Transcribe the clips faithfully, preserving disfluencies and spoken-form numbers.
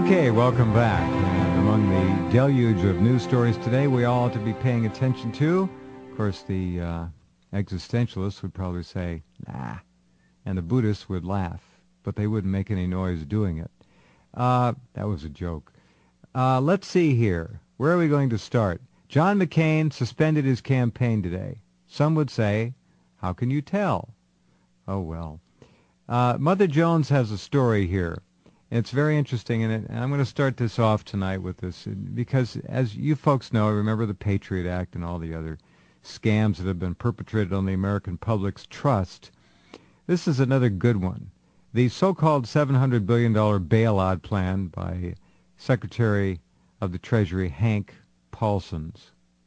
Okay, welcome back. And among the deluge of news stories today, we all ought to be paying attention to. Of course, the uh, existentialists would probably say, nah, and the Buddhists would laugh, but they wouldn't make any noise doing it. Uh, that was a joke. Uh, let's see here. Where are we going to start? John McCain suspended his campaign today. Some would say, how can you tell? Oh, well. Uh, Mother Jones has a story here. It's very interesting, and, it, and I'm going to start this off tonight with this, because as you folks know, remember the Patriot Act and all the other scams that have been perpetrated on the American public's trust. This is another good one. The so-called seven hundred billion dollars bailout plan by Secretary of the Treasury Hank Paulsons.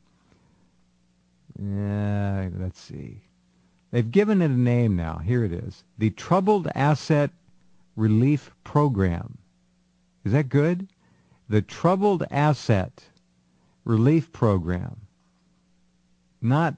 Uh, let's see. They've given it a name now. Here it is. The Troubled Asset Relief Program. Is that good? The Troubled Asset Relief Program. Not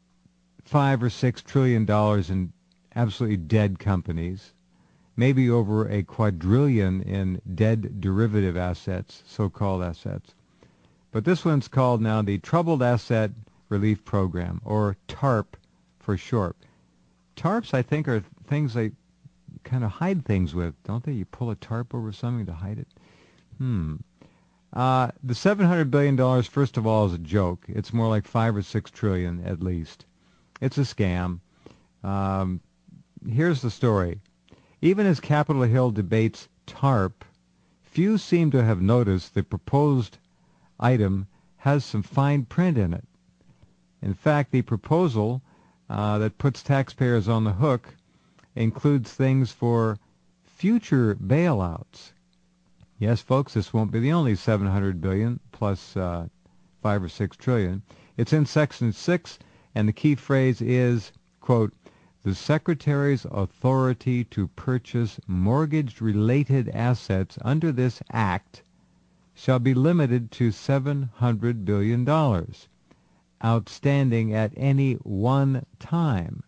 five or six trillion dollars in absolutely dead companies. Maybe over a quadrillion in dead derivative assets, so-called assets. But this one's called now the Troubled Asset Relief Program, or TARP for short. TARPs, I think, are things they kind of hide things with, don't they? You pull a tarp over something to hide it. Hmm. Uh, the seven hundred billion dollars, first of all, is a joke. It's more like five or six trillion at least. It's a scam. Um, here's the story. Even as Capitol Hill debates TARP, few seem to have noticed the proposed item has some fine print in it. In fact, the proposal uh, that puts taxpayers on the hook includes things for future bailouts. Yes, folks, this won't be the only seven hundred billion dollars plus uh, five or six trillion. It's in Section six, and the key phrase is, quote, the Secretary's authority to purchase mortgage-related assets under this Act shall be limited to seven hundred billion dollars, outstanding at any one time.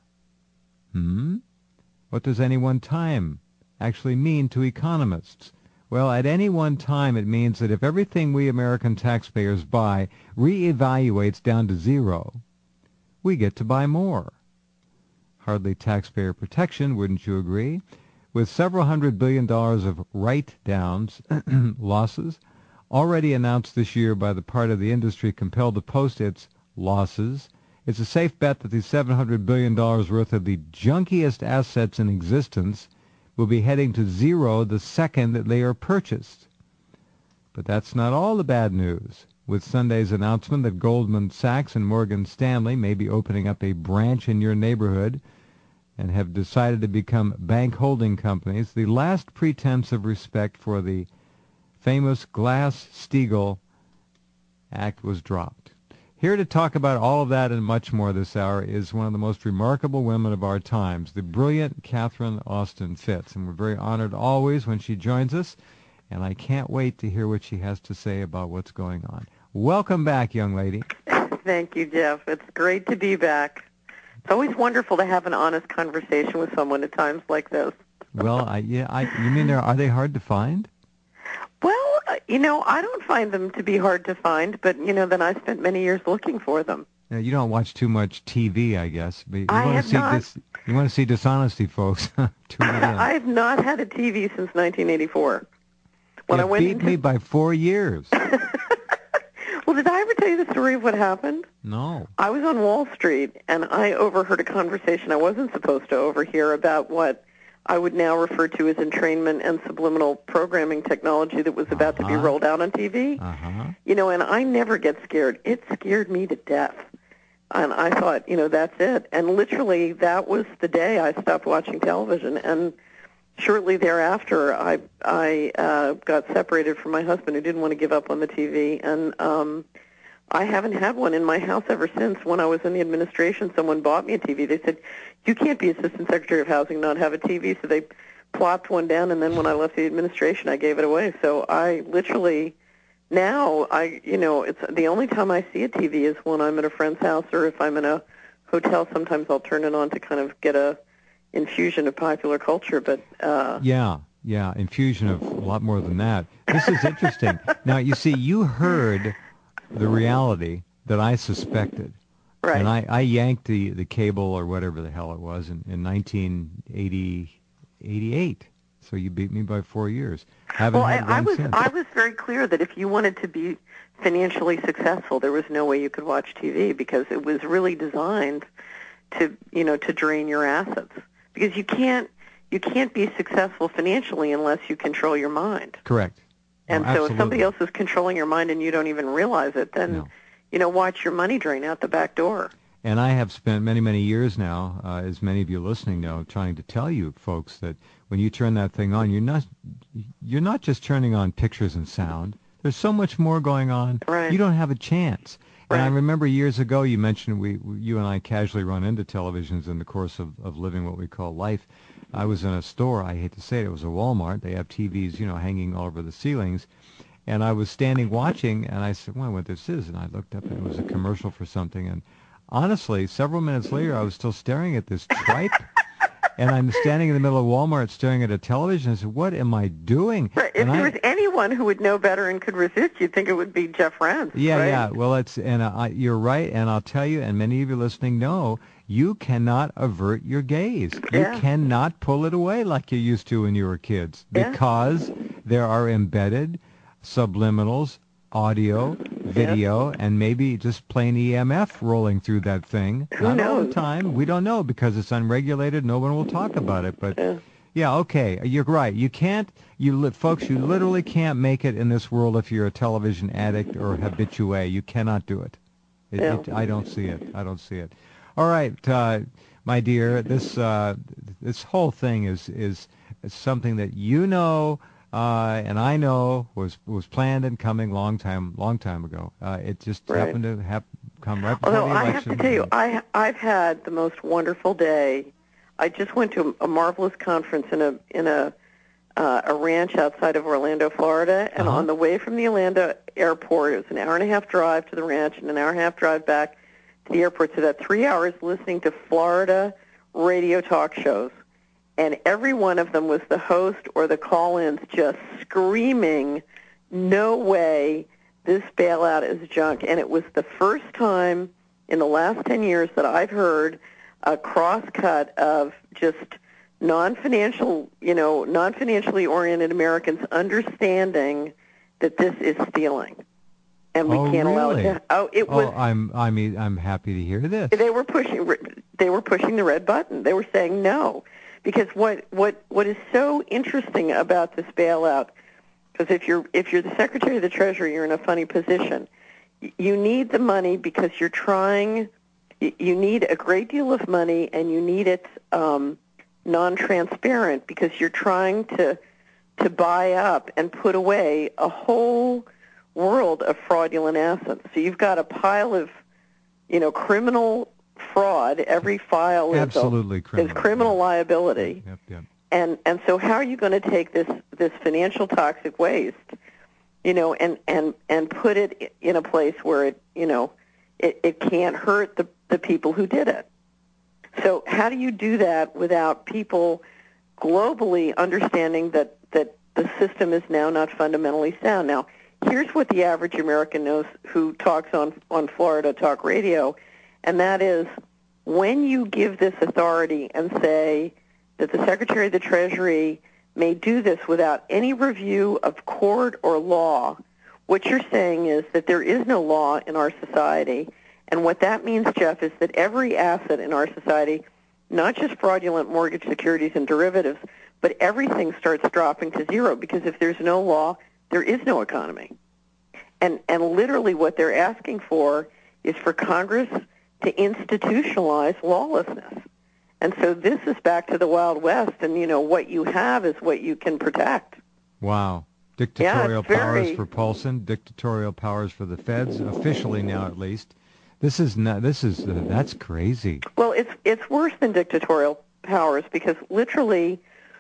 Hmm? What does any one time actually mean to economists? Well, at any one time it means that if everything we American taxpayers buy reevaluates down to zero, we get to buy more. Hardly taxpayer protection, wouldn't you agree? With several hundred billion dollars of write-downs, losses, already announced this year by the part of the industry compelled to post its losses, it's a safe bet that the seven hundred billion dollars worth of the junkiest assets in existence will be heading to zero the second that they are purchased. But that's not all the bad news. With Sunday's announcement that Goldman Sachs and Morgan Stanley may be opening up a branch in your neighborhood and have decided to become bank holding companies, the last pretense of respect for the famous Glass-Steagall Act was dropped. Here to talk about all of that and much more this hour is one of the most remarkable women of our times, the brilliant Catherine Austin Fitts. And we're very honored always when she joins us, and I can't wait to hear what she has to say about what's going on. Welcome back, young lady. Thank you, Jeff. It's great to be back. It's always wonderful to have an honest conversation with someone at times like this. Well, I, yeah, I, you mean they're, are they hard to find? Well, you know, I don't find them to be hard to find, but, you know, then I spent many years looking for them. Now, you don't watch too much T V, I guess. But you I want have to see not. Dis, you want to see dishonesty, folks. Tune it in. I have not had a T V since nineteen eighty-four. When you I went beat into... me by four years. Well, did I ever tell you the story of what happened? No. I was on Wall Street, and I overheard a conversation I wasn't supposed to overhear about what I would now refer to as entrainment and subliminal programming technology that was about uh-huh. to be rolled out on T V. Uh-huh. You know, and I never get scared. It scared me to death. And I thought, you know, that's it. And literally, that was the day I stopped watching television. And shortly thereafter, I I uh, got separated from my husband, who didn't want to give up on the T V. And um, I haven't had one in my house ever since. When I was in the administration, someone bought me a T V. They said, you can't be Assistant Secretary of Housing, not have a T V. So they plopped one down, and then when I left the administration, I gave it away. So I literally, now, I you know, it's the only time I see a T V is when I'm at a friend's house, or if I'm in a hotel. Sometimes I'll turn it on to kind of get a infusion of popular culture. But uh, yeah. Yeah, infusion of a lot more than that. This is interesting. Now, you see, you heard the reality that I suspected. Right. And I, I yanked the, the cable or whatever the hell it was in, in nineteen eighty-eight. So you beat me by four years. Haven't well, had I, one I was since. I was very clear that if you wanted to be financially successful, there was no way you could watch T V because it was really designed to you know to drain your assets. Because you can't you can't be successful financially unless you control your mind. Correct. And oh, so if somebody absolutely. else is controlling your mind and you don't even realize it, then No. you know watch your money drain out the back door. And I have spent many, many years now, uh, as many of you listening know, trying to tell you folks that when you turn that thing on, you're not you're not just turning on pictures and sound. There's so much more going on. Right. You don't have a chance. And I Right. remember years ago you mentioned we, you and I casually run into televisions in the course of, of living what we call life. I was in a store, I hate to say it, it was a Walmart. They have T Vs, you know, hanging all over the ceilings. And I was standing watching, and I said, well, what this is? And I looked up, and it was a commercial for something. And honestly, several minutes later, I was still staring at this tripe. And I'm standing in the middle of Walmart staring at a television. I said, what am I doing? Right. If and there I, was anyone who would know better and could resist, you'd think it would be Jeff Rance. Yeah, right? yeah. Well, it's and I, you're right, and I'll tell you, and many of you listening know, you cannot avert your gaze. Yeah. You cannot pull it away like you used to when you were kids, Yeah. because there are embedded subliminals, audio, video, and maybe just plain E M F rolling through that thing. Who Not all the knows? time. We don't know because it's unregulated. No one will talk about it, but. Yeah. Yeah, okay, you're right. You can't, you li- folks, you literally can't make it in this world if you're a television addict or habitué. You cannot do it. It, Yeah. it. I don't see it. I don't see it. All right, uh, my dear, this uh, this whole thing is is is something that you know uh, and I know was was planned and coming long time long time ago. Uh, it just Right. happened to have come right before Although the I election. have to tell you, I I've had the most wonderful day. I just went to a marvelous conference in a in a uh, a ranch outside of Orlando, Florida, and Uh-huh. on the way from the Orlando airport, it was an hour and a half drive to the ranch and an hour and a half drive back to the airport. So that three hours listening to Florida radio talk shows, and every one of them was the host or the call-ins just screaming, "No way! This bailout is junk!" And it was the first time in the last ten years that I've heard a cross-cut of just non-financial, you know, non-financially oriented Americans understanding that this is stealing, and we Oh, can't allow it really? to. Oh, it was. Oh, I'm I mean I'm happy to hear this. They were pushing. They were pushing the red button. They were saying no, because what what what is so interesting about this bailout? Because if you're if you're the Secretary of the Treasury, you're in a funny position. You need the money because you're trying. You need a great deal of money, and you need it um, non-transparent because you're trying to to buy up and put away a whole world of fraudulent assets. So you've got a pile of, you know, criminal fraud. Every file is Absolutely a, criminal. is criminal Yeah. liability. Yep, yep. And and so how are you going to take this this financial toxic waste, you know, and and and put it in a place where it, you know, it, it can't hurt the the people who did it. So how do you do that without people globally understanding that, that the system is now not fundamentally sound? Now, here's what the average American knows who talks on, on Florida Talk Radio, and that is when you give this authority and say that the Secretary of the Treasury may do this without any review of court or law, what you're saying is that there is no law in our society. And what that means, Jeff, is that every asset in our society, not just fraudulent mortgage securities and derivatives, but everything starts dropping to zero because if there's no law, there is no economy. And and literally what they're asking for is for Congress to institutionalize lawlessness. And so this is back to the Wild West, and, you know, what you have is what you can protect. Wow. Dictatorial Yeah, it's powers very- for Paulson, dictatorial powers for the feds, officially now at least. This is not, this is, uh, that's crazy. Well, it's it's worse than dictatorial powers because literally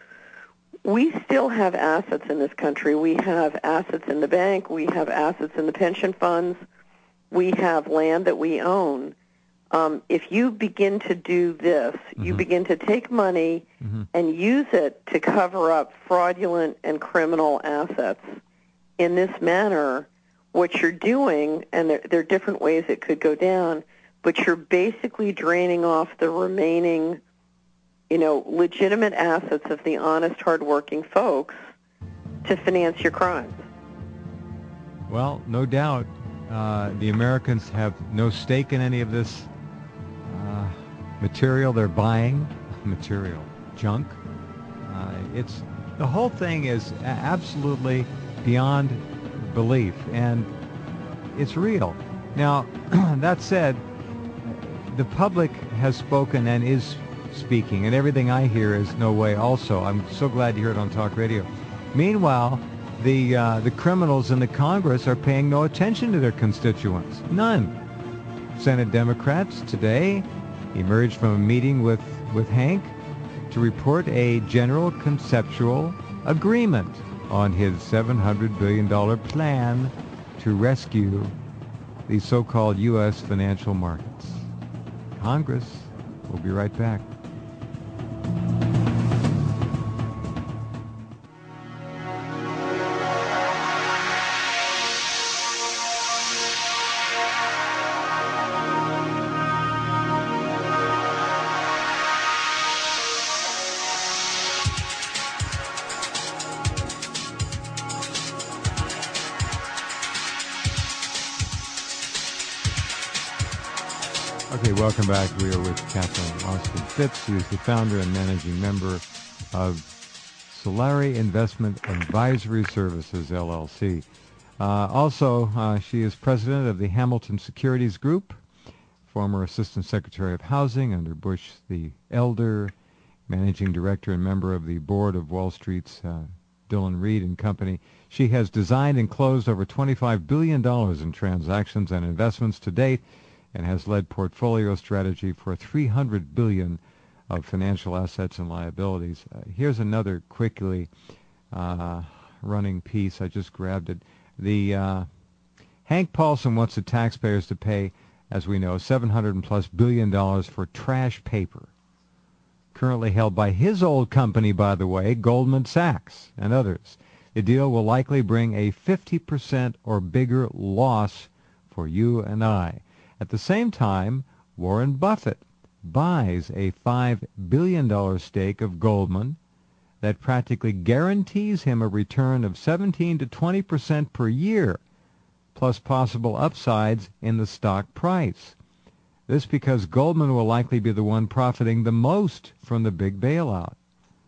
we still have assets in this country. We have assets in the bank. We have assets in the pension funds. We have land that we own. Um, if you begin to do this, mm-hmm. you begin to take money mm-hmm. and use it to cover up fraudulent and criminal assets in this manner, what you're doing, and there, there are different ways it could go down, but you're basically draining off the remaining, you know, legitimate assets of the honest, hardworking folks to finance your crimes. Well, no doubt uh, the Americans have no stake in any of this uh, material they're buying, material, junk. Uh, it's the whole thing is absolutely beyond belief, and it's real. Now, that said, the public has spoken and is speaking, and everything I hear is no way also. I'm so glad to hear it on talk radio. Meanwhile, the uh, the criminals in the Congress are paying no attention to their constituents. None. Senate Democrats today emerged from a meeting with, with Hank to report a general conceptual agreement on his seven hundred billion dollars plan to rescue the so-called U S financial markets. Congress will be right back. Okay, welcome back. We are with Catherine Austin Fitts. She is the founder and managing member of Solari Investment Advisory Services, L L C. Uh, also, uh, she is president of the Hamilton Securities Group, former Assistant Secretary of Housing under Bush the Elder, managing director and member of the board of Wall Street's uh, Dillon Read and Company. She has designed and closed over twenty-five billion dollars in transactions and investments to date, and has led portfolio strategy for three hundred billion dollars of financial assets and liabilities. Uh, here's another quickly uh, running piece. I just grabbed it. The uh, Hank Paulson wants the taxpayers to pay, as we know, seven hundred plus billion dollars for trash paper, currently held by his old company, by the way, Goldman Sachs and others. The deal will likely bring a fifty percent or bigger loss for you and I. At the same time, Warren Buffett buys a five billion dollars stake of Goldman that practically guarantees him a return of seventeen to twenty percent per year, plus possible upsides in the stock price. This because Goldman will likely be the one profiting the most from the big bailout.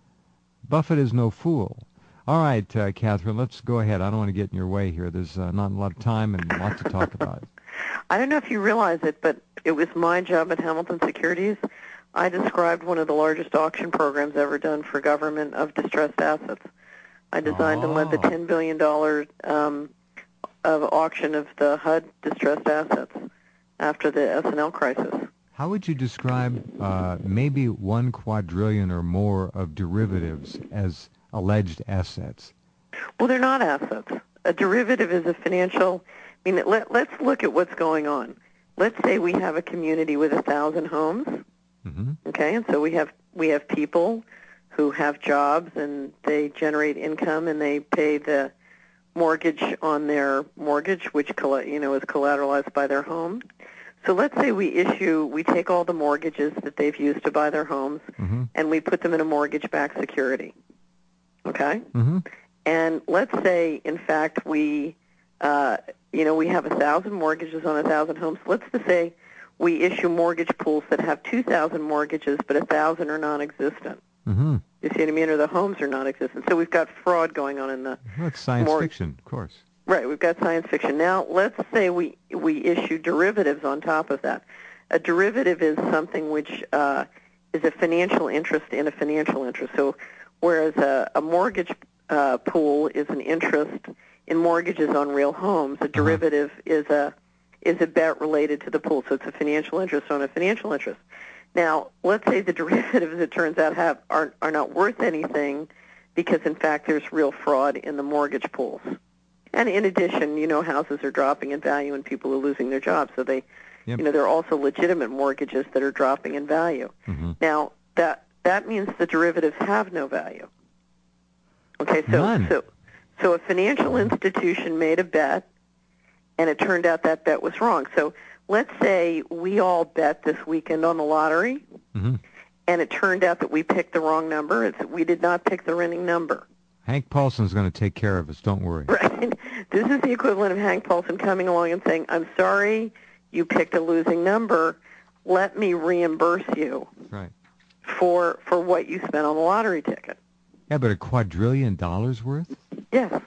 Buffett is no fool. All right, uh, Catherine, let's go ahead. I don't want to get in your way here. There's uh, not a lot of time and a lot to talk about. I don't know if you realize it, but it was my job at Hamilton Securities. I described one of the largest auction programs ever done for government of distressed assets. I designed oh. and led the ten billion dollars um, of auction of the H U D distressed assets after the S and L crisis. How would you describe uh, maybe one quadrillion or more of derivatives as alleged assets? Well, they're not assets. A derivative is a financial... I mean, let, let's look at what's going on. Let's say we have a community with a thousand homes, mm-hmm. okay, and so we have we have people who have jobs and they generate income and they pay the mortgage on their mortgage, which you know is collateralized by their home. So let's say we issue, we take all the mortgages that they've used to buy their homes, mm-hmm. and we put them in a mortgage-backed security, okay? Mm-hmm. And let's say, in fact, we... Uh, you know, we have a thousand mortgages on a thousand homes. Let's just say we issue mortgage pools that have two thousand mortgages, but a thousand are non-existent. Mm-hmm. You see what I mean? Or the homes are non-existent. So we've got fraud going on in the... That's science mor- fiction, of course. Right, we've got science fiction. Now, let's say we, we issue derivatives on top of that. A derivative is something which uh, is a financial interest in a financial interest. So whereas a, a mortgage uh, pool is an interest in mortgages on real homes, a derivative uh-huh. is a is a bet related to the pool. So it's a financial interest on a financial interest. Now, let's say the derivatives, it turns out, have are are not worth anything because, in fact, there's real fraud in the mortgage pools. And in addition, you know, houses are dropping in value and people are losing their jobs, so they Yep. You know, there are also legitimate mortgages that are dropping in value. Mm-hmm. Now, that that means the derivatives have no value. Okay, so None. so so a financial institution made a bet, and it turned out that bet was wrong. So let's say we all bet this weekend on the lottery, Mm-hmm. and it turned out that we picked the wrong number. It's, we did not pick the winning number. Hank Paulson's going to take care of us. Don't worry. Right. This is the equivalent of Hank Paulson coming along and saying, I'm sorry you picked a losing number. Let me reimburse you Right. for for what you spent on the lottery ticket. Yeah, but a quadrillion dollars worth? Yes.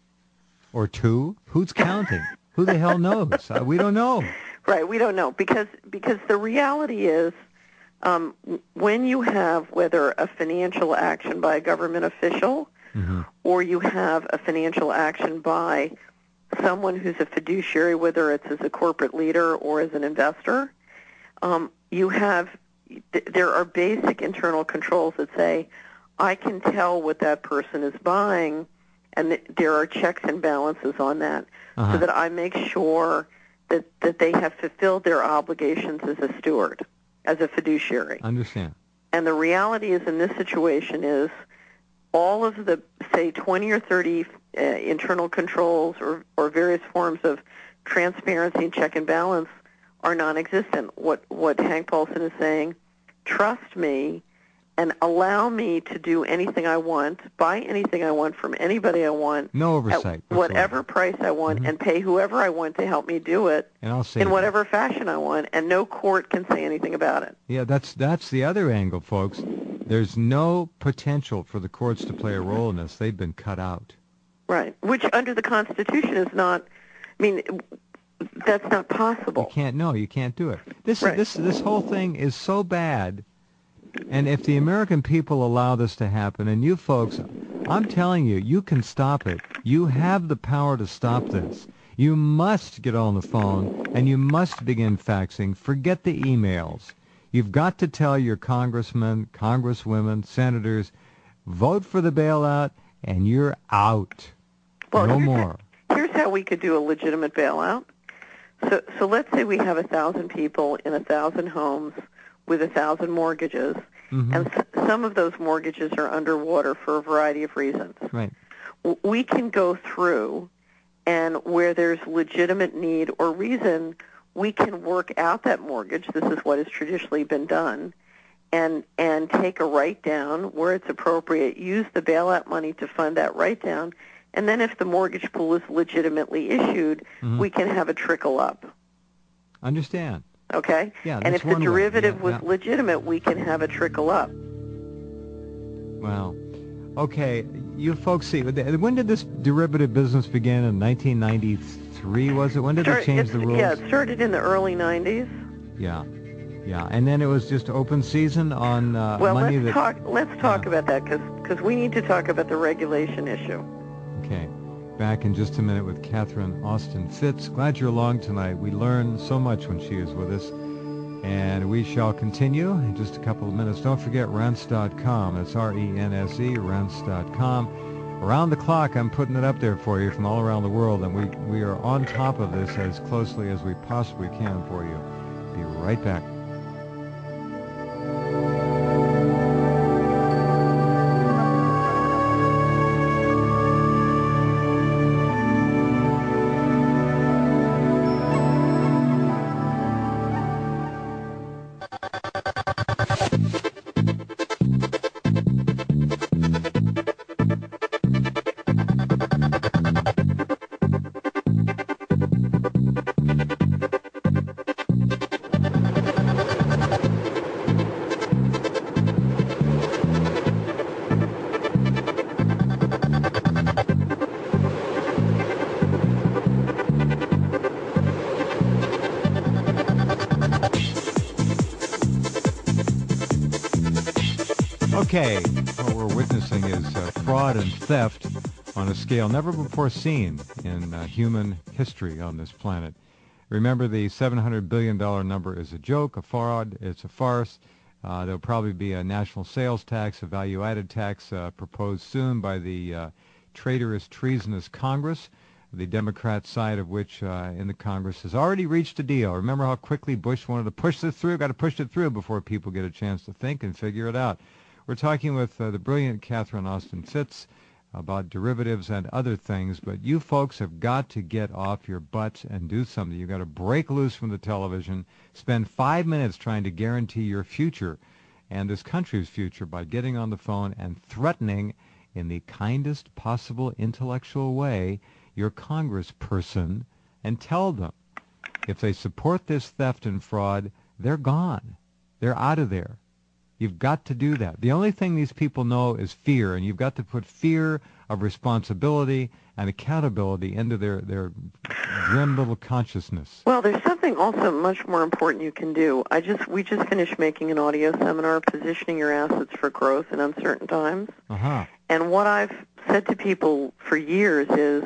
Or two? Who's counting? Who the hell knows? Uh, we don't know. Right. We don't know because because the reality is um, when you have whether a financial action by a government official Mm-hmm. or you have a financial action by someone who's a fiduciary, whether it's as a corporate leader or as an investor, um, you have, th- there are basic internal controls that say, I can tell what that person is buying, and th- there are checks and balances on that, Uh-huh. so that I make sure that, that they have fulfilled their obligations as a steward, as a fiduciary. Understand. And the reality is in this situation is all of the, say, twenty or thirty uh, internal controls or, or various forms of transparency and check and balance are non-existent. What, what Hank Paulson is saying, trust me and allow me to do anything I want, buy anything I want from anybody I want, No oversight at whatever price I want, Mhm. and pay whoever I want to help me do it And I'll say in whatever fashion I want, and no court can say anything about it. Yeah, that's that's the other angle, folks. There's no potential for the courts to play a role in this. They've been cut out. Right, which under the Constitution is not, I mean, that's not You possible. can't. No, you can't do it. This Right. this this whole thing is so bad. And if the American people allow this to happen, and you folks, I'm telling you, you can stop it. You have the power to stop this. You must get on the phone, and you must begin faxing. Forget the emails. You've got to tell your congressmen, congresswomen, senators, vote for the bailout, and you're out. Well, no here's more. How, here's how we could do a legitimate bailout. So, so let's say we have a thousand people in a thousand homes with a thousand mortgages, Mhm. and s- some of those mortgages are underwater for a variety of reasons. Right. W- We can go through, and where there's legitimate need or reason, we can work out that mortgage. This is what has traditionally been done, and and take a write down where it's appropriate. Use the bailout money to fund that write down, and then if the mortgage pool is legitimately issued, Mhm. we can have a trickle up. Understand. Okay? Yeah, and that's if the one way. derivative Yeah, was yeah. legitimate, we can have a trickle up. Wow. Okay, you folks see, when did this derivative business begin? In nineteen ninety-three, was it? When did Start- they change it's- the rules? Yeah, it started in the early nineties. Yeah, yeah. And then it was just open season on uh, Well, money let's that... talk. Let's talk Yeah. about that because we need to talk about the regulation issue. Okay, back in just a minute with Catherine Austin Fitts. Glad you're along tonight. We learn so much when she is with us. And we shall continue in just a couple of minutes. Don't forget Rense dot com. That's R E N S E, Rense dot com. Around the clock, I'm putting it up there for you from all around the world, and we, we are on top of this as closely as we possibly can for you. Be right back. Okay, what we're witnessing is uh, fraud and theft on a scale never before seen in uh, human history on this planet. Remember, the seven hundred billion dollars number is a joke, a fraud, it's a farce. Uh, there'll probably be a national sales tax, a value-added tax uh, proposed soon by the uh, traitorous, treasonous Congress. the Democrat side of which uh, in the Congress has already reached a deal. Remember how quickly Bush wanted to push this through? Got to push it through before people get a chance to think and figure it out. We're talking with uh, the brilliant Catherine Austin Fitts about derivatives and other things, but you folks have got to get off your butts and do something. You've got to break loose from the television, spend five minutes trying to guarantee your future and this country's future by getting on the phone and threatening in the kindest possible intellectual way your congressperson, and tell them if they support this theft and fraud, they're gone. They're out of there. You've got to do that. The only thing these people know is fear, and you've got to put fear of responsibility and accountability into their, their grim little consciousness. Well, there's something also much more important you can do. I just we just finished making an audio seminar, Positioning Your Assets for Growth in Uncertain Times. Uh-huh. And what I've said to people for years is,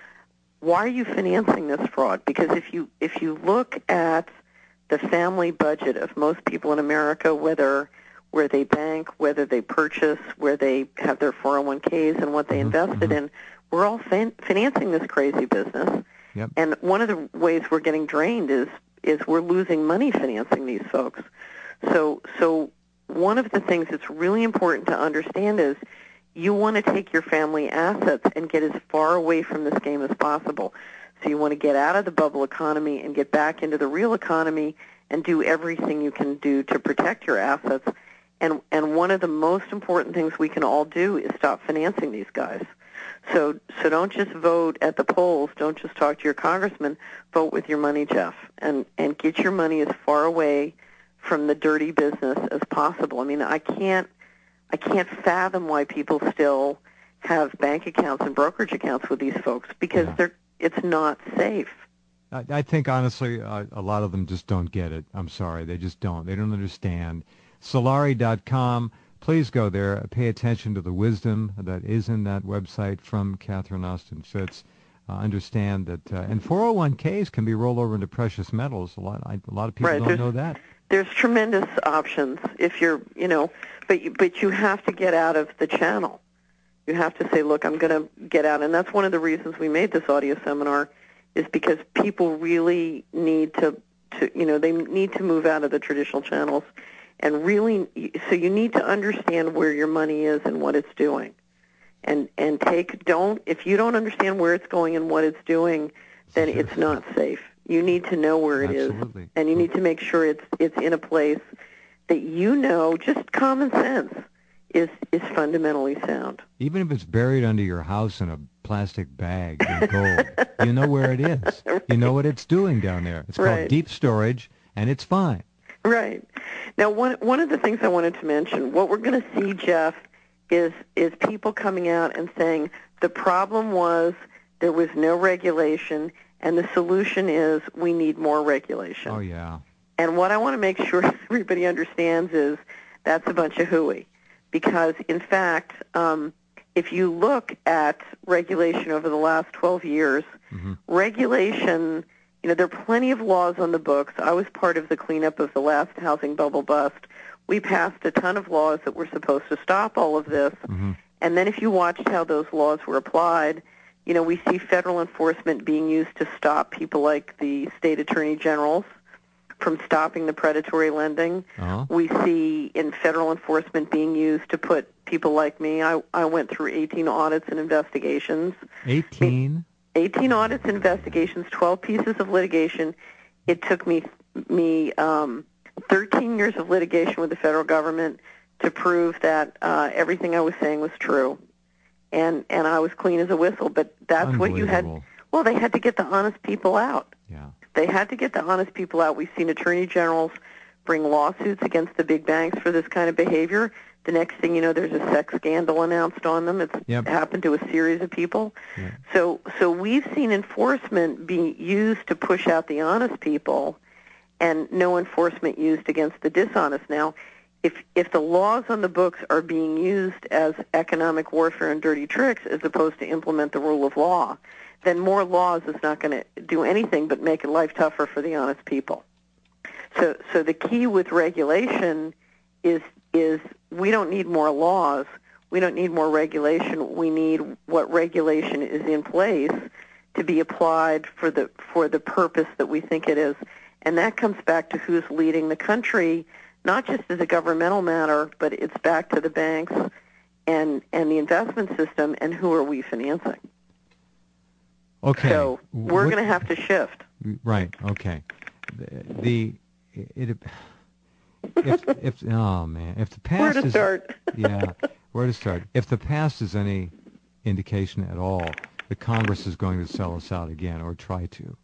why are you financing this fraud? Because if you if you look at the family budget of most people in America, whether where they bank, whether they purchase, where they have their four oh one k's and what they mm-hmm, invested mm-hmm. in, we're all fin- financing this crazy business. Yep. And one of the ways we're getting drained is is we're losing money financing these folks. So so one of the things that's really important to understand is you want to take your family assets and get as far away from this game as possible. So you want to get out of the bubble economy and get back into the real economy and do everything you can do to protect your assets. And and one of the most important things we can all do is stop financing these guys. So so don't just vote at the polls. Don't just talk to your congressman. Vote with your money, Jeff, and, and get your money as far away from the dirty business as possible. I mean, I can't I can't fathom why people still have bank accounts and brokerage accounts with these folks because yeah. they're it's not safe. I, I think, honestly, uh, a lot of them just don't get it. I'm sorry. They just don't. They don't understand. Solari dot com. Please go there. Pay attention to the wisdom that is in that website from Catherine Austin Fitts. Uh, understand that, uh, and four oh one k's can be rolled over into precious metals. A lot, I, a lot of people right. don't there's, know that. There's tremendous options if you're, you know, but you, but you have to get out of the channel. You have to say, look, I'm going to get out, and that's one of the reasons we made this audio seminar, is because people really need to, to, you know, they need to move out of the traditional channels, and really, so you need to understand where your money is and what it's doing. And and take don't if you don't understand where it's going and what it's doing, then sure. it's not safe. You need to know where it Absolutely. is, and you need to make sure it's it's in a place that you know. Just common sense is is fundamentally sound. Even if it's buried under your house in a plastic bag in gold, you know where it is. Right. You know what it's doing down there. It's called right. deep storage, and it's fine. Right. Now, one one of the things I wanted to mention, what we're going to see, Jeff, is is people coming out and saying the problem was there was no regulation, and the solution is we need more regulation. Oh, yeah. And what I want to make sure everybody understands is that's a bunch of hooey, because, in fact, um, if you look at regulation over the last twelve years, mm-hmm. regulation, you know, there are plenty of laws on the books. I was part of the cleanup of the last housing bubble bust. We passed a ton of laws that were supposed to stop all of this. Mm-hmm. And then if you watched how those laws were applied, you know, we see federal enforcement being used to stop people like the state attorney generals from stopping the predatory lending. Uh-huh. We see in federal enforcement being used to put people like me. I, I went through eighteen audits and investigations. eighteen? eighteen audits, investigations, twelve pieces of litigation. It took me me um, thirteen years of litigation with the federal government to prove that uh, everything I was saying was true, and and I was clean as a whistle. But that's what you had. Well, they had to get the honest people out. Yeah. They had to get the honest people out. We've seen attorney generals bring lawsuits against the big banks for this kind of behavior. The next thing you know, there's a sex scandal announced on them. It's yep. happened to a series of people. Yeah. So so we've seen enforcement be used to push out the honest people and no enforcement used against the dishonest. Now, if if the laws on the books are being used as economic warfare and dirty tricks as opposed to implement the rule of law, then more laws is not going to do anything but make life tougher for the honest people. So so the key with regulation is is we don't need more laws. We don't need more regulation. We need what regulation is in place to be applied for the for the purpose that we think it is. And that comes back to who's leading the country, not just as a governmental matter, but it's back to the banks and and the investment system, and who are we financing? Okay. So we're What- going to have to shift. Right. Okay. The, the it, if if oh man, if the past Where to is start? yeah, where to start? If the past is any indication at all, the Congress is going to sell us out again or try to.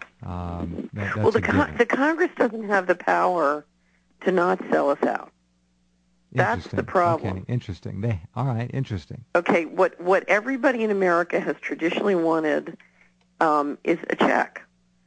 Um, that, that's Well, the a con- given. the Congress doesn't have the power to not sell us out. That's Interesting. the problem. Okay. Interesting. They all right. Interesting. Okay, what what everybody in America has traditionally wanted um, is a check.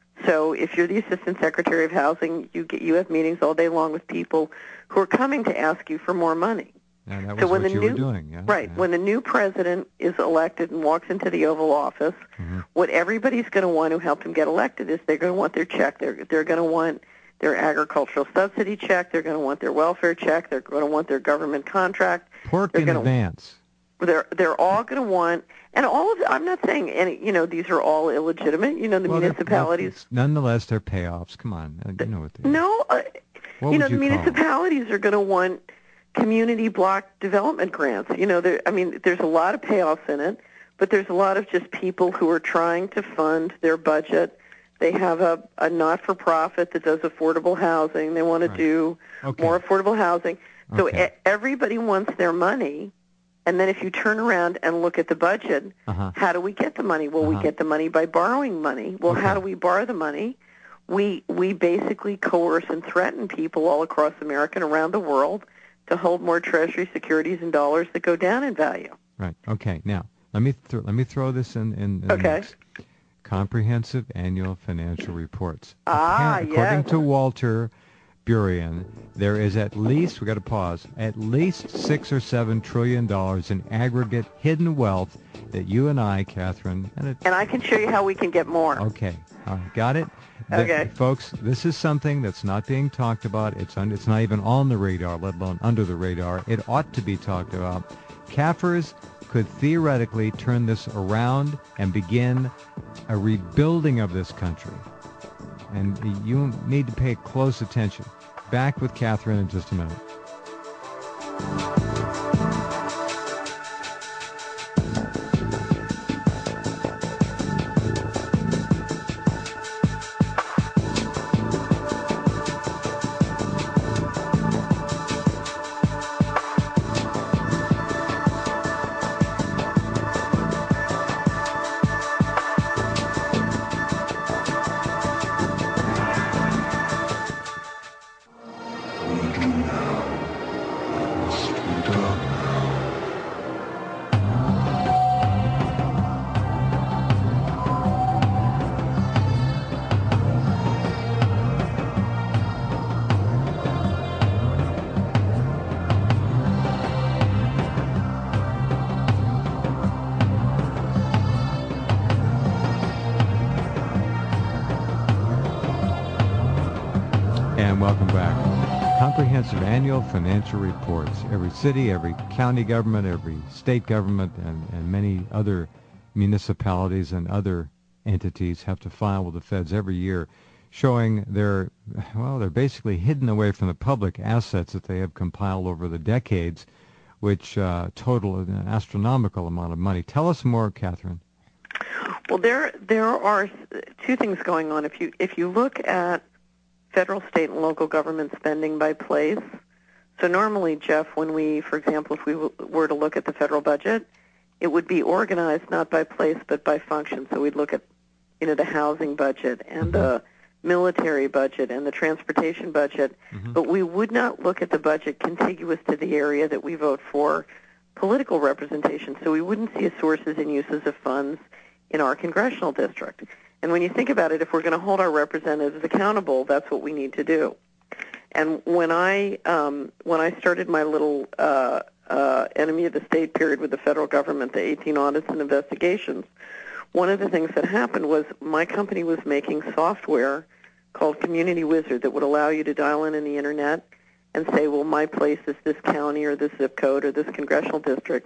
So if you're the Assistant Secretary of Housing, you get you have meetings all day long with people who are coming to ask you for more money. And that was So when what the you new, were doing. Yeah. Right. Yeah. When the new president is elected and walks into the Oval Office, Mm-hmm. what everybody's going to want who helped him get elected is they're going to want their check. They're they're going to want their agricultural subsidy check. They're going to want their welfare check. They're going to want their government contract. Pork they're in gonna- advance. They're they're all going to want, and all of the, I'm not saying any. You know, these are all illegitimate. You know, the Well, they're- municipalities. well, nonetheless, they're payoffs. Come on, uh, you know what they are. No, uh, What you know, would the you call 'em? municipalities are going to want community block development grants. You know, there. I mean, there's a lot of payoffs in it, but there's a lot of just people who are trying to fund their budget. They have a, a not-for-profit that does affordable housing. They want to Right. do Okay. more affordable housing. So Okay. e- everybody wants their money. And then if you turn around and look at the budget, Uh-huh. how do we get the money? Well, Uh-huh. we get the money by borrowing money. Well, how Okay. do we borrow the money? We we basically coerce and threaten people all across America and around the world to hold more Treasury securities and dollars that go down in value. Right. Okay. Now let me th- let me throw this in in, in the Okay. mix. Comprehensive annual financial reports. Ah, Appa- According yes. to Walter Burian, there is at least we got to pause. At least six or seven trillion dollars in aggregate hidden wealth that you and I, Catherine, and it, And I can show you how we can get more. okay, all right, got it. The- Okay. folks, this is something that's not being talked about. It's un, it's not even on the radar, let alone under the radar. It ought to be talked about. C A F Rs could theoretically turn this around and begin a rebuilding of this country. And you need to pay close attention. Back with Catherine in just a minute. And welcome back. Comprehensive annual financial reports. Every city, every county government, every state government, and, and many other municipalities and other entities have to file with the feds every year showing their, well, they're basically hidden away from the public assets that they have compiled over the decades, which uh, total an astronomical amount of money. Tell us more, Catherine. Well, there there are two things going on. If you if you look at federal, state, and local government spending by place, so normally, Jeff, when we, for example, if we w- were to look at the federal budget, it would be organized not by place but by function. So we'd look at, you know, the housing budget and Mm-hmm. the military budget and the transportation budget, Mm-hmm. but we would not look at the budget contiguous to the area that we vote for political representation. So we wouldn't see sources and uses of funds in our congressional district. And when you think about it, if we're going to hold our representatives accountable, that's what we need to do. And when I um, when I started my little uh, uh, enemy of the state period with the federal government, the eighteen audits and investigations, one of the things that happened was my company was making software called Community Wizard that would allow you to dial in in the internet and say, well, my place is this county or this zip code or this congressional district.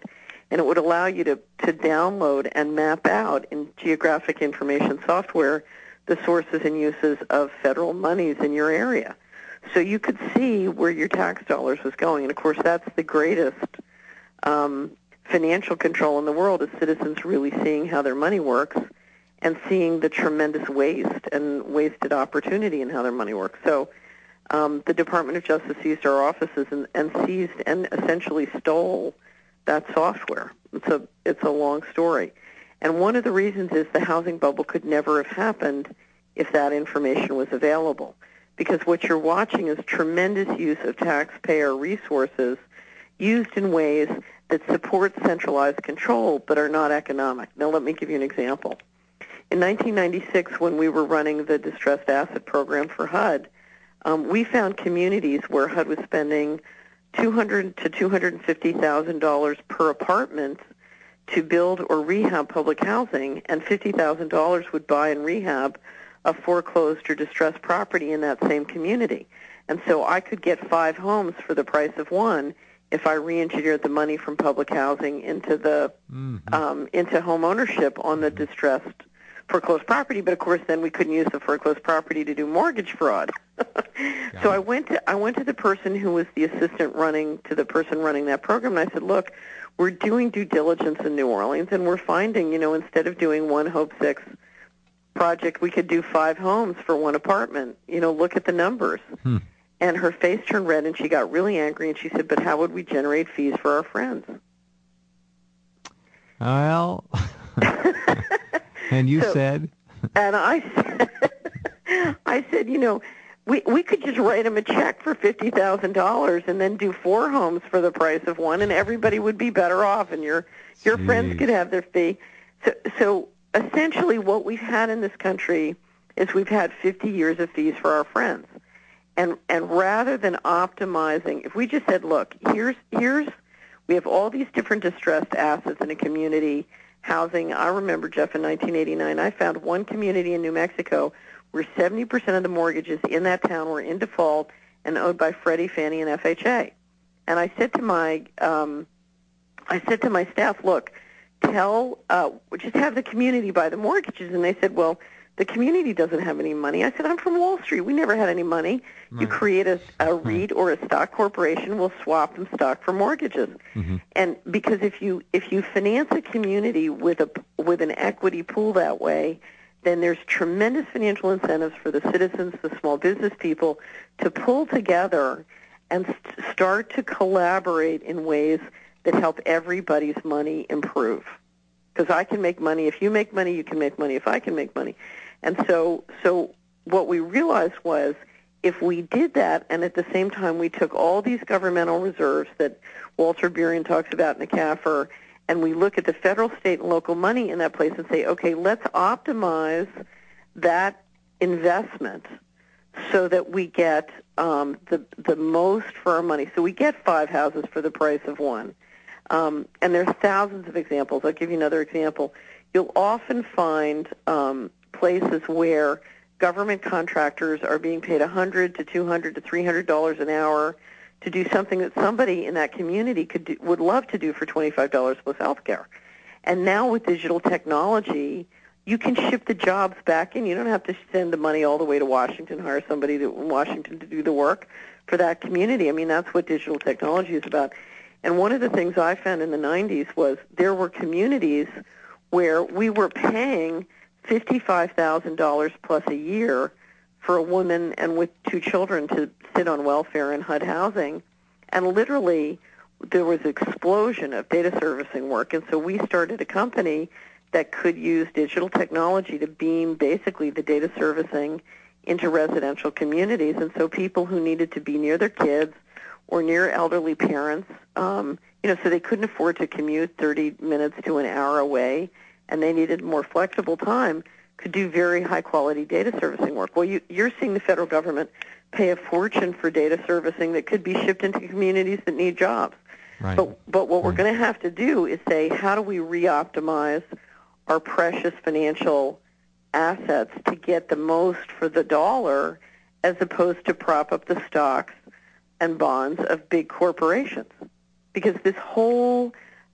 and it would allow you to, to download and map out in geographic information software the sources and uses of federal monies in your area. So you could see where your tax dollars was going. And, of course, that's the greatest um, financial control in the world, is citizens really seeing how their money works and seeing the tremendous waste and wasted opportunity in how their money works. So um, the Department of Justice seized our offices and, and seized and essentially stole that software. It's a, it's a long story. And one of the reasons is the housing bubble could never have happened if that information was available. Because what you're watching is tremendous use of taxpayer resources used in ways that support centralized control but are not economic. Now, let me give you an example. In nineteen ninety-six, when we were running the distressed asset program for H U D, um, we found communities where H U D was spending two hundred thousand to two hundred fifty thousand dollars per apartment to build or rehab public housing, and fifty thousand dollars would buy and rehab a foreclosed or distressed property in that same community. And so I could get five homes for the price of one if I re-engineered the money from public housing into the mm-hmm. um, into home ownership on the distressed foreclosed property. But of course, then we couldn't use the foreclosed property to do mortgage fraud. So I went to I went to the person who was the assistant running to the person running that program, and I said, "Look, we're doing due diligence in New Orleans, and we're finding, you know, instead of doing one Hope Six project, we could do five homes for one apartment. You know, look at the numbers." Hmm. And her face turned red, and she got really angry, and she said, "But how would we generate fees for our friends?" Well, and you so, said? And I said, I said, you know, we we could just write them a check for fifty thousand dollars and then do four homes for the price of one, and everybody would be better off, and your your Jeez. friends could have their fee. So so. Essentially, what we've had in this country is we've had fifty years of fees for our friends. And and rather than optimizing, if we just said, look, here's here's we have all these different distressed assets in a community, housing. I remember, Jeff, in nineteen eighty-nine, I found one community in New Mexico where seventy percent of the mortgages in that town were in default and owed by Freddie, Fannie, and F H A. And I said to my um, I said to my staff, look, tell, uh, just have the community buy the mortgages. And they said, well, the community doesn't have any money. I said, I'm from Wall Street. We never had any money. Right. You create a, a REIT or a stock corporation, we'll swap them stock for mortgages. Mm-hmm. And because if you if you finance a community with a with an equity pool that way, then there's tremendous financial incentives for the citizens, the small business people, to pull together and st- start to collaborate in ways that help everybody's money improve. Because I can make money. If you make money, you can make money. If I can make money. And so so what we realized was if we did that and at the same time we took all these governmental reserves that Walter Burien talks about in the C A F R, and we look at the federal, state, and local money in that place and say, okay, let's optimize that investment so that we get um, the the most for our money. So we get five houses for the price of one. Um, and there's thousands of examples. I'll give you another example. You'll often find um, places where government contractors are being paid one hundred to two hundred to three hundred dollars an hour to do something that somebody in that community could do, would love to do for twenty-five dollars plus health care. And now with digital technology, you can ship the jobs back in. You don't have to send the money all the way to Washington, hire somebody to, in Washington to do the work for that community. I mean, that's what digital technology is about. And one of the things I found in the nineties was there were communities where we were paying fifty-five thousand dollars plus a year for a woman and with two children to sit on welfare and H U D housing. And literally there was an explosion of data servicing work. And so we started a company that could use digital technology to beam basically the data servicing into residential communities. And so people who needed to be near their kids or near elderly parents, um, you know, so they couldn't afford to commute thirty minutes to an hour away, and they needed more flexible time, could do very high-quality data servicing work. Well, you, you're seeing the federal government pay a fortune for data servicing that could be shipped into communities that need jobs. Right. But, but what right. we're going to have to do is say, how do we re-optimize our precious financial assets to get the most for the dollar as opposed to prop up the stocks and bonds of big corporations? Because this whole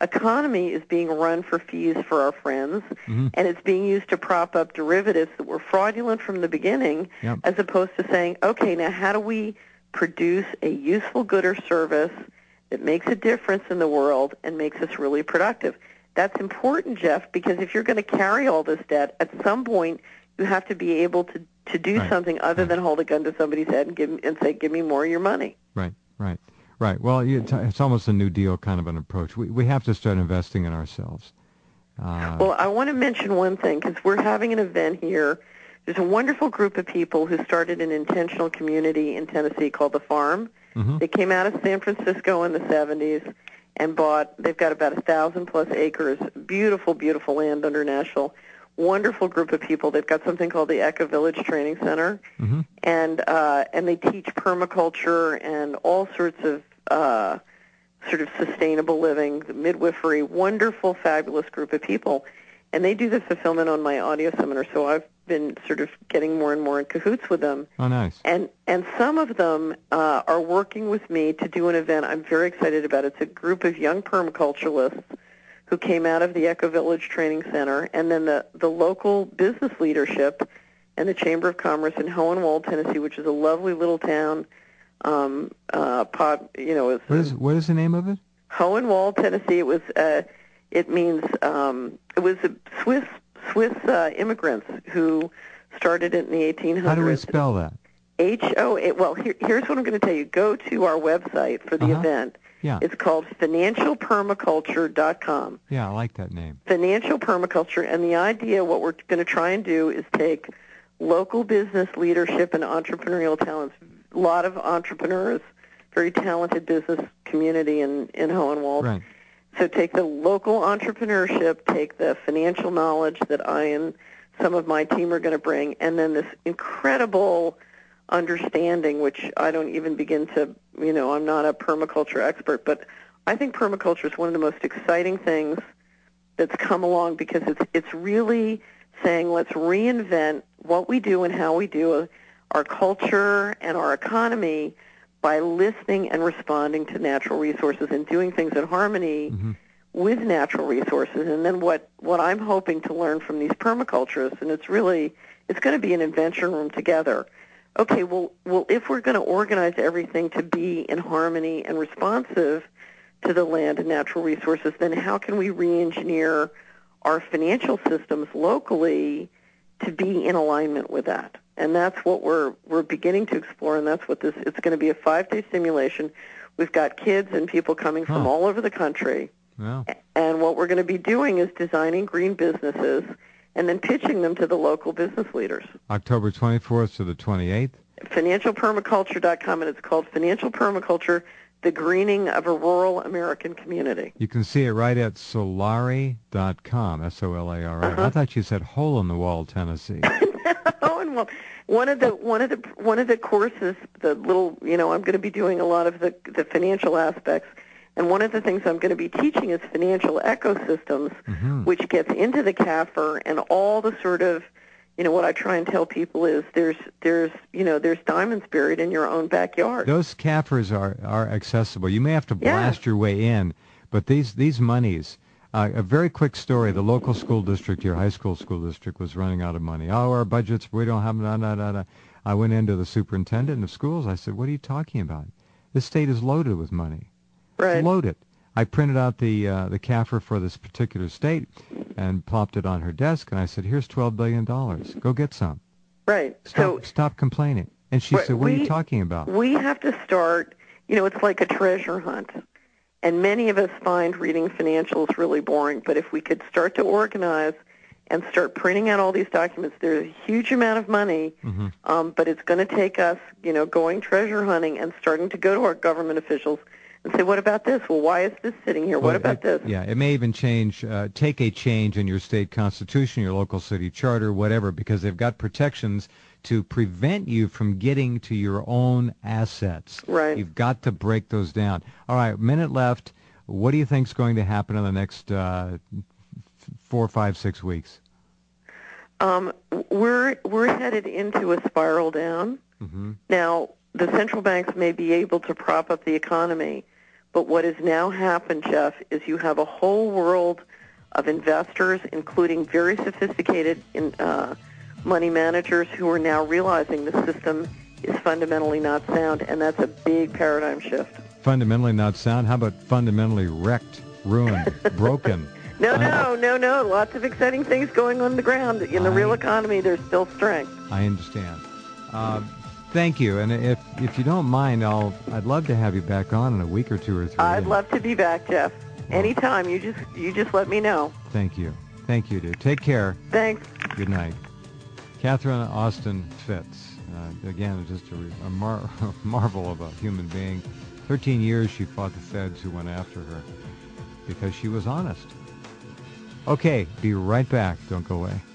economy is being run for fees for our friends, mm-hmm. and it's being used to prop up derivatives that were fraudulent from the beginning, yep. as opposed to saying, okay, now how do we produce a useful good or service that makes a difference in the world and makes us really productive? That's important, Jeff, because if you're going to carry all this debt, at some point you have to be able to, to do right. something other right. than hold a gun to somebody's head and, give, and say, give me more of your money. Right, right, right. Well, it's, it's almost a New Deal kind of an approach. We, we have to start investing in ourselves. Uh, well, I want to mention one thing, because we're having an event here. There's a wonderful group of people who started an intentional community in Tennessee called The Farm. mm-hmm. They came out of San Francisco in the seventies and bought, they've got about a thousand plus acres, beautiful, beautiful land under Nashville. Wonderful group of people. They've got something called the Eco Village Training Center, mm-hmm. and uh, and they teach permaculture and all sorts of uh, sort of sustainable living, midwifery. Wonderful, fabulous group of people, and they do the fulfillment on my audio seminar. So I've been sort of getting more and more in cahoots with them. Oh, nice. And and some of them uh, are working with me to do an event I'm very excited about. It's a group of young permaculturalists who came out of the Eco Village Training Center, and then the, the local business leadership and the Chamber of Commerce in Hohenwald, Tennessee, which is a lovely little town. Um, uh, pod, you know, what is what is the name of it? Hohenwald, Tennessee. It was. Uh, it means um, it was a Swiss Swiss uh, immigrants who started it in the eighteen hundreds. How do we spell that? H O A. Well, here, here's what I'm going to tell you. Go to our website for the uh-huh. event. Yeah. It's called financial permaculture dot com. Yeah, I like that name. Financial Permaculture. And the idea, what we're going to try and do is take local business leadership and entrepreneurial talents, a lot of entrepreneurs, very talented business community in, in Hohenwald. Right. So take the local entrepreneurship, take the financial knowledge that I and some of my team are going to bring, and then this incredible understanding, which I don't even begin to, you know, I'm not a permaculture expert, but I think permaculture is one of the most exciting things that's come along, because it's it's really saying let's reinvent what we do and how we do our culture and our economy by listening and responding to natural resources and doing things in harmony mm-hmm. with natural resources. And then what, what I'm hoping to learn from these permaculturists, and it's really, it's going to be an invention room together. Okay, well, well, if we're going to organize everything to be in harmony and responsive to the land and natural resources, then how can we re-engineer our financial systems locally to be in alignment with that? And that's what we're we're beginning to explore, and that's what this, it's going to be a five-day simulation. We've got kids and people coming from huh. all over the country. Wow. And what we're going to be doing is designing green businesses and then pitching them to the local business leaders. October twenty-fourth to the twenty-eighth. financial permaculture dot com, and it's called Financial Permaculture, the Greening of a Rural American Community. You can see it right at solari dot com, S O L A R I. Uh-huh. I thought you said Hole in the Wall, Tennessee. Oh, and well, one of the one of the one of the courses, the little, you know, I'm going to be doing a lot of the the financial aspects, and one of the things I'm going to be teaching is financial ecosystems, mm-hmm. which gets into the C A F R and all the sort of, you know, what I try and tell people is there's there's you know there's diamonds buried in your own backyard. Those C A F Rs are are accessible. You may have to Yeah. blast your way in, but these these monies. Uh, a very quick story. The local school district, your high school school district, was running out of money. Oh, our budgets, we don't have, da, da, da, da. I went into the superintendent of schools. I said, what are you talking about? This state is loaded with money. Right. It's loaded. I printed out the uh, the C A F R for this particular state and plopped it on her desk, and I said, here's twelve billion dollars. Go get some. Right. Stop, So stop complaining. And she Right, said, what are we- you talking about? we have to start, you know, it's like a treasure hunt. And many of us find reading financials really boring, but if we could start to organize and start printing out all these documents, there's a huge amount of money, mm-hmm. um, but it's going to take us, you know, going treasure hunting and starting to go to our government officials and say, what about this? Well, why is this sitting here? Well, what about it, this? Yeah, it may even change, uh, take a change in your state constitution, your local city charter, whatever, because they've got protections to prevent you from getting to your own assets. Right. You've got to break those down. All right, minute left. What do you think is going to happen in the next uh, four, five, six weeks? Um, we're we're headed into a spiral down. Mm-hmm. Now, the central banks may be able to prop up the economy, But what has now happened, Jeff, is you have a whole world of investors, including very sophisticated in, uh, money managers, who are now realizing the system is fundamentally not sound, and that's a big paradigm shift. Fundamentally not sound? How about fundamentally wrecked, ruined, broken? No, no, no, no. Lots of exciting things going on the ground. In the I, real economy, there's still strength. I understand. Uh, thank you. And if if you don't mind, I'll I'd love to have you back on in a week or two or three. I'd love to be back, Jeff. Well, anytime. You just you just let me know. Thank you. Thank you, dear. Take care. Thanks. Good night. Catherine Austin Fitts. Uh, again, just a, a, mar- a marvel of a human being. Thirteen years she fought the feds who went after her because she was honest. Okay, be right back. Don't go away.